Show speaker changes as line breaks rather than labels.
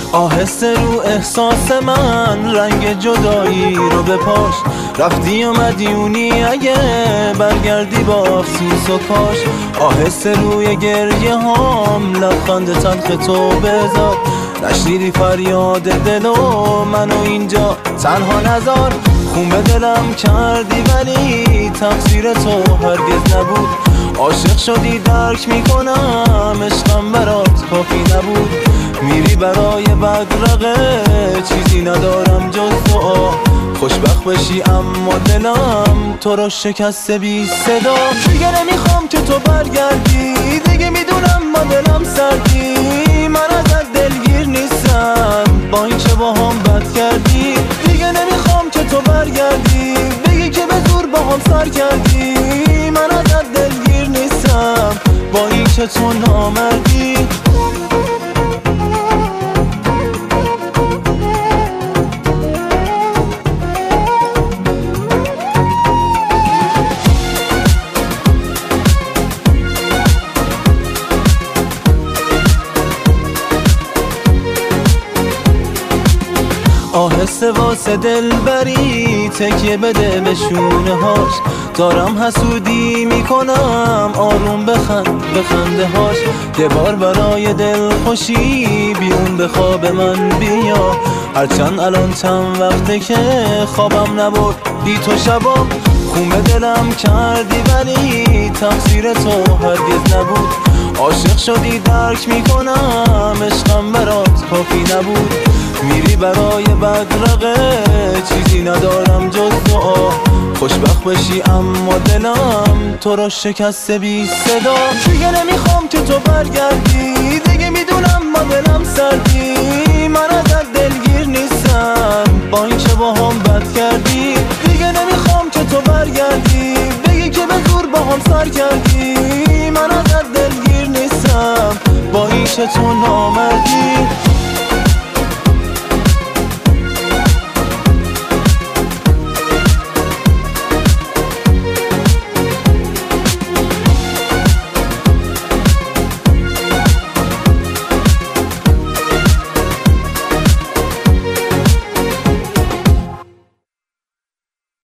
آهسته رو احساس من رنگ جدایی رو بپاش. رفتی اومدیونی اگه برگردی با افسوس و کاش. آهسته روی گریه هام لبخند تلخ تو بذار. نشنیدی فریاد دل و منو اینجا تنها نذار. خون به دلم کردی ولی تقصیر تو هرگز نبود. عاشق شدی درک میکنم عشقم برات کافی نبود. میری برای بدرقه چیزی ندارم جز دعا. خوشبخت بشی اما دلم تو رو شکسته بی صدا. دیگه نمیخوام که تو برگردی، دیگه میدونم ما دلم سردی. من ازت دلگیر نیستم با این که با هم بد کردی. دیگه نمیخوام که تو برگردی بگی که به زور با هم سر کردی. من ازت دلگیر نیستم با این که تو نامردی. آهسته واسه دل بری تکیه بده به شونه هاش. دارم حسودی میکنم آروم به خنده هاش. یه بار برای دل خوشی بیرون به خواب من بیا. هرچند الان چند وقته که خوابم نبرد بی تو شبا. خون به دلم کردی ولی تقصیر تو هرگز نبود. عاشق شدی درک میکنم عشقم برات کافی نبود. میری برای بدرقه چیزی ندارم جز دعا. خوشبخت بشی اما دلم تو رو شکسته بی صدا. دیگه نمیخوام که تو برگردی، دیگه میدونم ما دلم سردی. من ازت دلگیر نیستم با این که با هم بد کردی. دیگه نمیخوام که تو برگردی بگی که به زور با هم سر کردی. من ازت دلگیر نیستم با این که تو نامردی.